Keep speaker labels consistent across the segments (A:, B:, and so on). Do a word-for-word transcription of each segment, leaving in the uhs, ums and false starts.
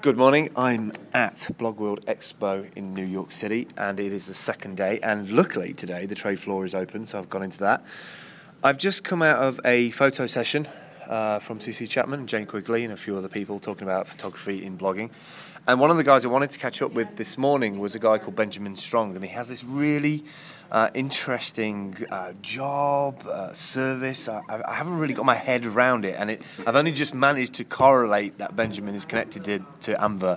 A: Good morning. I'm at Blog World Expo in New York City, and it is the second day, and luckily today the trade floor is open, so I've gone into that. I've just come out of a photo session uh, from C C Chapman, Jane Quigley, and a few other people talking about photography in blogging. And one of the guys I wanted to catch up with this morning was a guy called Benjamin Strong, and he has this really uh, interesting uh, job, uh, service. I, I haven't really got my head around it, and it, I've only just managed to correlate that Benjamin is connected to, to Amver.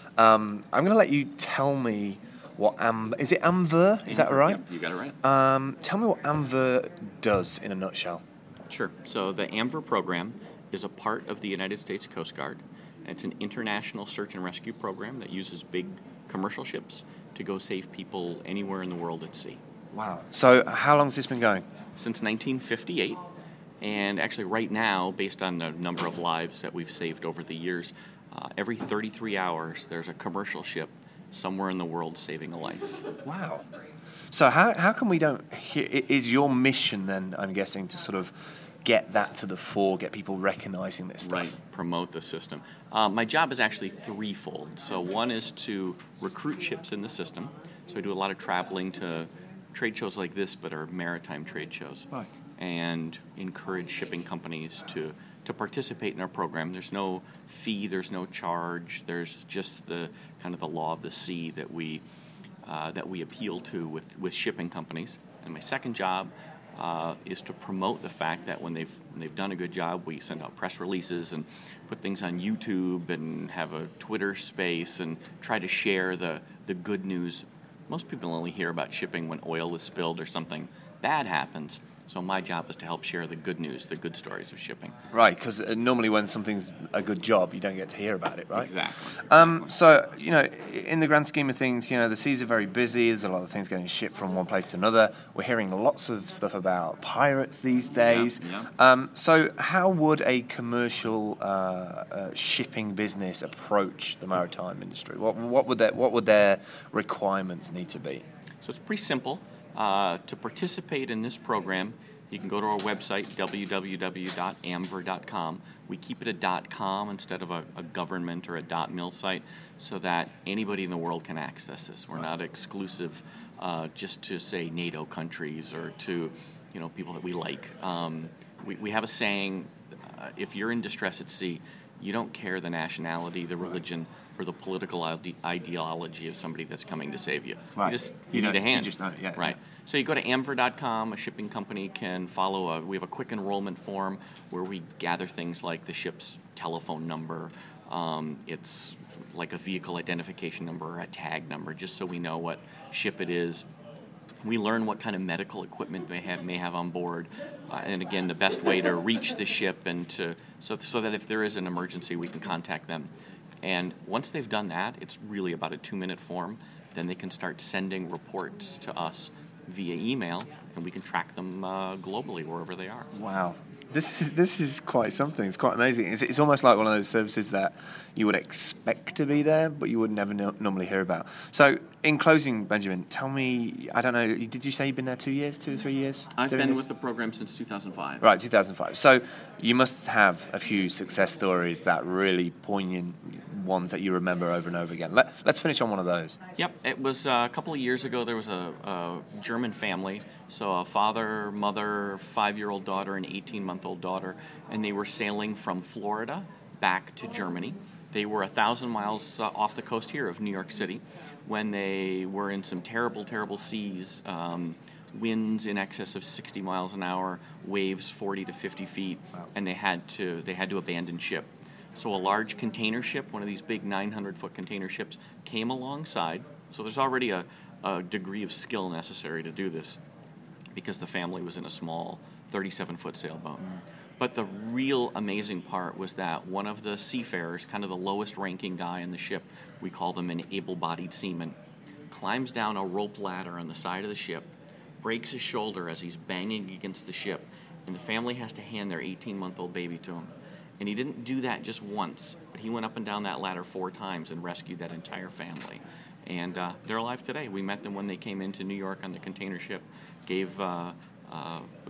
A: Um, I'm going to let you tell me what Amver... Is it Amver? Is
B: Amver,
A: that right?
B: Yep, you got it right.
A: Um, tell me what Amver does in a nutshell.
B: Sure. So the Amver program is a part of the United States Coast Guard. It's an international search and rescue program that uses big commercial ships to go save people anywhere in the world at sea.
A: Wow. So how long has this been going?
B: Since nineteen fifty-eight, and actually right now, based on the number of lives that we've saved over the years, uh, every thirty-three hours there's a commercial ship somewhere in the world saving a life.
A: Wow. So how how come we don't hear... Is your mission then, I'm guessing, to sort of get that to the fore, get people recognizing this stuff?
B: Right, promote the system. Uh, my job is actually threefold. So one is to recruit ships in the system. So I do a lot of traveling to trade shows like this, but are maritime trade shows.
A: Right.
B: And encourage shipping companies to, to participate in our program. There's no fee, there's no charge, there's just the kind of the law of the sea that we, uh, that we appeal to with, with shipping companies. And my second job Uh, is to promote the fact that when they've when they've done a good job, we send out press releases and put things on YouTube and have a Twitter space and try to share the, the good news. Most people only hear about shipping when oil is spilled or something bad happens. So my job is to help share the good news, the good stories of shipping.
A: Right, because uh, normally when something's a good job, you don't get to hear about it, right?
B: Exactly.
A: Um, so, you know, in the grand scheme of things, you know, the seas are very busy. There's a lot of things getting shipped from one place to another. We're hearing lots of stuff about pirates these days.
B: Yeah, yeah.
A: Um, so how would a commercial uh, uh, shipping business approach the maritime industry? What, what would their, what would their requirements need to be?
B: So it's pretty simple. Uh, to participate in this program, you can go to our website, w w w dot amver dot com. We keep it a .com instead of a, a government or a .mil site so that anybody in the world can access this. We're not exclusive uh, just to, say, NATO countries or to, you know, people that we like. Um, we, we have a saying, uh, if you're in distress at sea, you don't care the nationality, the religion, or the political ide- ideology of somebody that's coming to save you.
A: Right.
B: You just
A: You
B: you need
A: don't-
B: a hand.
A: you just don't, yeah,
B: right.
A: yeah.
B: So you go to amver dot com, a shipping company can follow a, we have a quick enrollment form where we gather things like the ship's telephone number. Um, it's like a vehicle identification number or a tag number, just so we know what ship it is. We learn what kind of medical equipment they have, may have on board, uh, and again, the best way to reach the ship and to so so that if there is an emergency, we can contact them. And once they've done that, it's really about a two-minute form. Then they can start sending reports to us via email, and we can track them uh, globally wherever they are.
A: Wow. This is this is quite something. It's quite amazing. It's, it's almost like one of those services that you would expect to be there, but you would never no- normally hear about. So, in closing, Benjamin, tell me, I don't know, did you say you've been there two years, two or three years?
B: I've
A: doing
B: been
A: this?
B: with the program since two thousand five.
A: Right, two thousand five. So, you must have a few success stories, that really poignant ones that you remember over and over again. Let, let's finish on one of those.
B: Yep, it was uh, a couple of years ago. There was a, a German family, so a father, mother, five-year-old daughter, and eighteen-month-old daughter, and they were sailing from Florida back to Germany. They were a thousand miles uh, off the coast here of New York City when they were in some terrible, terrible seas, um, winds in excess of sixty miles an hour, waves forty to fifty feet,
A: Wow.
B: and they had to they had to abandon ship. So a large container ship, one of these big nine hundred foot container ships, came alongside. So there's already a, a degree of skill necessary to do this because the family was in a small thirty-seven foot sailboat. Mm. But the real amazing part was that one of the seafarers, kind of the lowest ranking guy in the ship, we call them an able-bodied seaman, climbs down a rope ladder on the side of the ship, breaks his shoulder as he's banging against the ship, and the family has to hand their eighteen-month-old baby to him. And he didn't do that just once, but he went up and down that ladder four times and rescued that entire family. And uh, they're alive today. We met them when they came into New York on the container ship, gave uh, uh,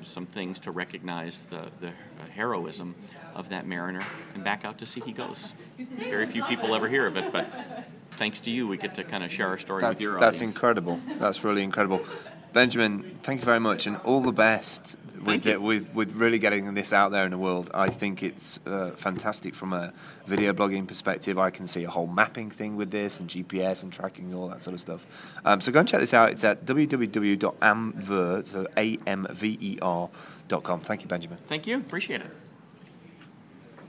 B: some things to recognize the, the heroism of that mariner, and back out to sea he goes. Very few people ever hear of it, but thanks to you, we get to kind of share our story
A: That's,
B: with your
A: that's
B: audience.
A: incredible. That's really incredible. Benjamin, thank you very much, and all the best with, it, with with really getting this out there in the world. I think it's uh, fantastic from a video blogging perspective. I can see a whole mapping thing with this, and G P S and tracking and all that sort of stuff. Um, so go and check this out. It's at w w w dot amver, so A M V E R dot com. Thank you, Benjamin.
B: Thank you. Appreciate it.